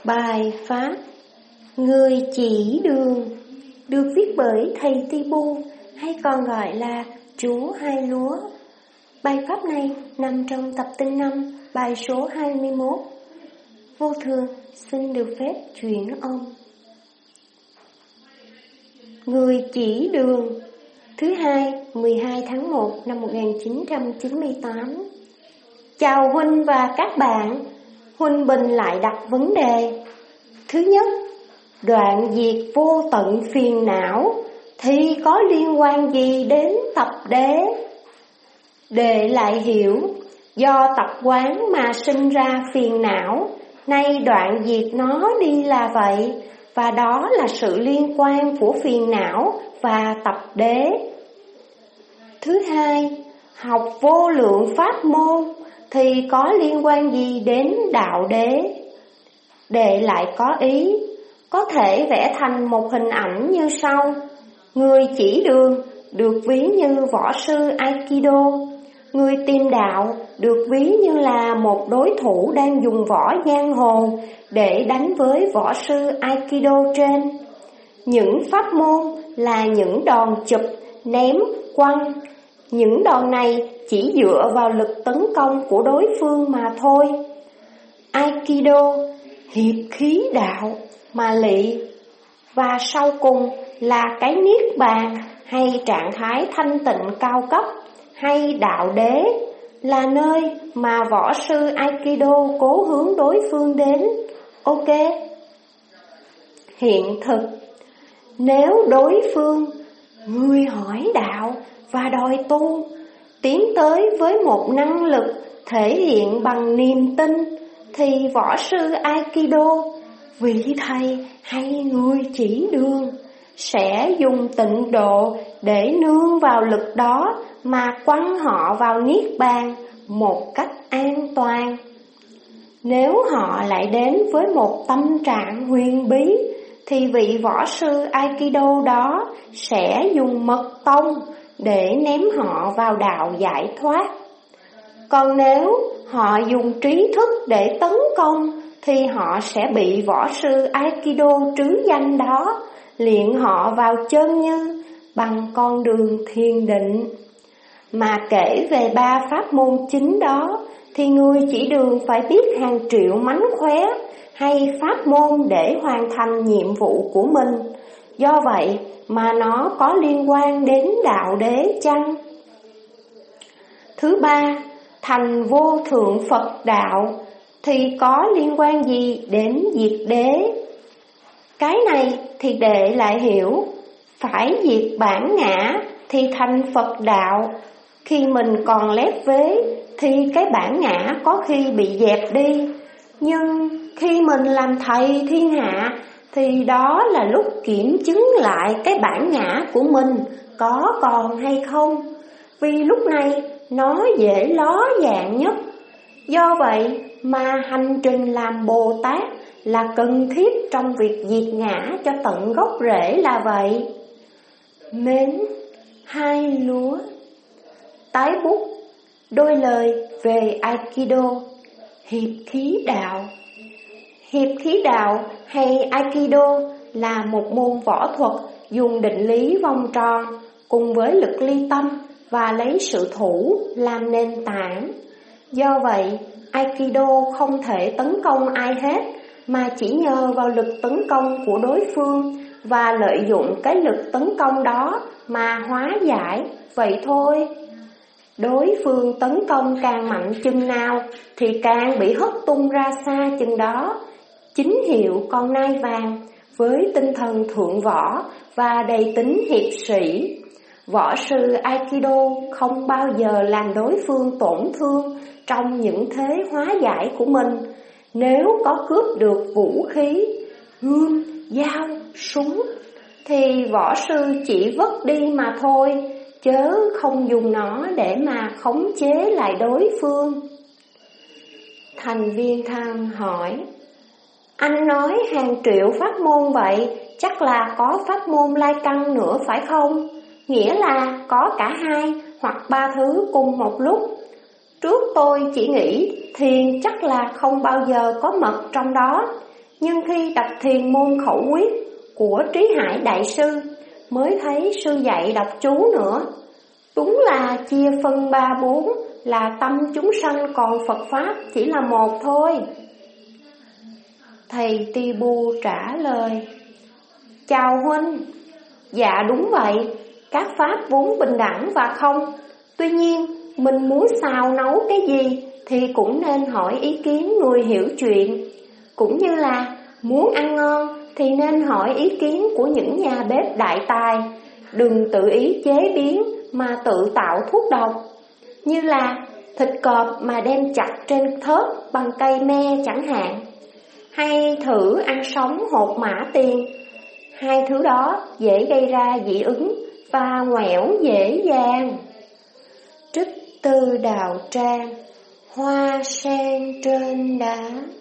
Bài pháp Người chỉ đường được viết bởi thầy Tibu, hay còn gọi là Chúa Hai Lúa. Bài pháp này nằm trong tập tinh 5, bài số 21. Vô thường xin được phép chuyển ông. Người chỉ đường. Thứ hai, 12 tháng 1 năm 1998. Chào Huynh và các bạn. Huynh Bình lại đặt vấn đề. Thứ nhất, đoạn diệt vô tận phiền não thì có liên quan gì đến tập đế? Đệ lại hiểu, do tập quán mà sinh ra phiền não, nay đoạn diệt nó đi là vậy, và đó là sự liên quan của phiền não và tập đế. Thứ hai, học vô lượng pháp môn thì có liên quan gì đến đạo đế? Đệ lại có ý, có thể vẽ thành một hình ảnh như sau. Người chỉ đường được ví như võ sư Aikido. Người tìm đạo được ví như là một đối thủ đang dùng võ giang hồ để đánh với võ sư Aikido trên. Những pháp môn là những đòn chụp, ném, quăng. Những đòn này chỉ dựa vào lực tấn công của đối phương mà thôi. Aikido, hiệp khí đạo, mà lị. Và sau cùng là cái niết bàn hay trạng thái thanh tịnh cao cấp hay đạo đế, là nơi mà võ sư Aikido cố hướng đối phương đến. Ok. Hiện thực, nếu đối phương, người hỏi đạo và đòi tu, tiến tới với một năng lực thể hiện bằng niềm tin, thì võ sư Aikido, vị thầy hay người chỉ đường, sẽ dùng tịnh độ để nương vào lực đó mà quăng họ vào niết bàn một cách an toàn. Nếu họ lại đến với một tâm trạng huyền bí, thì vị võ sư Aikido đó sẽ dùng mật tông để ném họ vào đạo giải thoát. Còn nếu họ dùng trí thức để tấn công, thì họ sẽ bị võ sư Aikido trứ danh đó luyện họ vào chân như bằng con đường thiền định. Mà kể về 3 pháp môn chính đó, thì người chỉ đường phải biết hàng triệu mánh khóe hay pháp môn để hoàn thành nhiệm vụ của mình. Do vậy mà nó có liên quan đến đạo đế chăng? Thứ ba, thành vô thượng Phật đạo thì có liên quan gì đến diệt đế? Cái này thì đệ lại hiểu, phải diệt bản ngã thì thành Phật đạo. Khi mình còn lép vế thì cái bản ngã có khi bị dẹp đi. Nhưng khi mình làm thầy thiên hạ thì đó là lúc kiểm chứng lại cái bản ngã của mình có còn hay không. Vì lúc này nó dễ ló dạng nhất. Do vậy mà hành trình làm Bồ Tát là cần thiết trong việc diệt ngã cho tận gốc rễ là vậy. Mến Hai Lúa. Tái bút đôi lời về Aikido, hiệp khí đạo. Hiệp khí đạo hay Aikido là một môn võ thuật dùng định lý vòng tròn cùng với lực ly tâm và lấy sự thủ làm nền tảng. Do vậy, Aikido không thể tấn công ai hết, mà chỉ nhờ vào lực tấn công của đối phương và lợi dụng cái lực tấn công đó mà hóa giải, vậy thôi. Đối phương tấn công càng mạnh chừng nào thì càng bị hất tung ra xa chừng đó. Chính hiệu con nai vàng với tinh thần thượng võ và đầy tính hiệp sĩ. Võ sư Aikido không bao giờ làm đối phương tổn thương trong những thế hóa giải của mình. Nếu có cướp được vũ khí, gươm, dao, súng, thì võ sư chỉ vứt đi mà thôi, chớ không dùng nó để mà khống chế lại đối phương. Thành viên tham hỏi, anh nói hàng triệu pháp môn vậy, chắc là có pháp môn lai căn nữa phải không? Nghĩa là có cả 2 hoặc 3 thứ cùng một lúc. Trước tôi chỉ nghĩ thiền chắc là không bao giờ có mật trong đó. nhưng khi đọc thiền môn khẩu quyết của Trí Hải Đại Sư mới thấy sư dạy đọc chú nữa. Đúng là chia phân 3-4, là tâm chúng sanh, còn Phật Pháp chỉ là một thôi. Thầy Ti Bu trả lời: Chào huynh. Dạ đúng vậy, các pháp vốn bình đẳng và không. Tuy nhiên, mình muốn xào nấu cái gì thì cũng nên hỏi ý kiến người hiểu chuyện. Cũng như là muốn ăn ngon thì nên hỏi ý kiến của những nhà bếp đại tài. Đừng tự ý chế biến mà tự tạo thuốc độc. Như là thịt cọp mà đem chặt trên thớt bằng cây me chẳng hạn, hay thử ăn sống hột mã tiền. Hai thứ đó dễ gây ra dị ứng và ngoẻo dễ dàng. Trích từ Đạo Tràng, Hoa sen trên đá.